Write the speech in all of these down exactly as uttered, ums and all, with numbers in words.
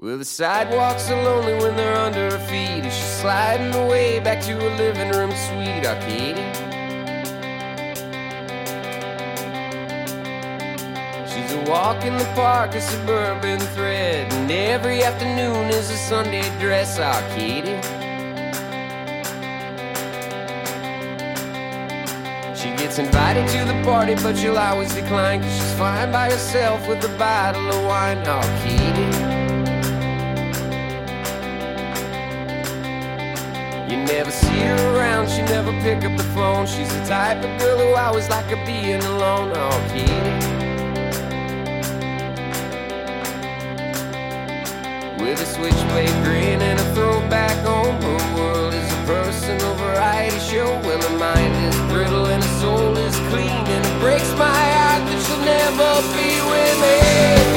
Well, the sidewalks are lonely when they're under her feet as she's sliding away back to her living room suite. Our Katie, she's a walk in the park, a suburban thread, and every afternoon is a Sunday dress. Our Katie, she gets invited to the party, but she'll always decline, 'cause she's fine by herself with a bottle of wine. Our Katie, you never see her around, she never pick up the phone. She's the type of girl who always like her being alone. Oh, Katie, with a switchblade grin and a throwback home, her world is a personal variety show. Well, her mind is brittle and her soul is clean, and it breaks my heart that she'll never be with me.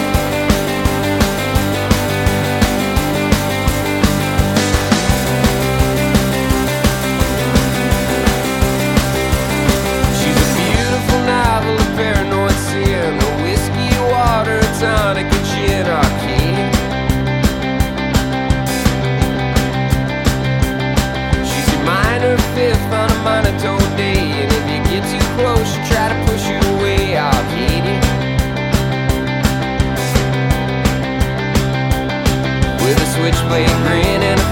Novel of paranoid sin, a whiskey, water, a tonic, and gin. Our Katie, she's a minor fifth on a monotone day, and if you get too close, she'll try to push you away. Our Katie, with a switchblade grin and a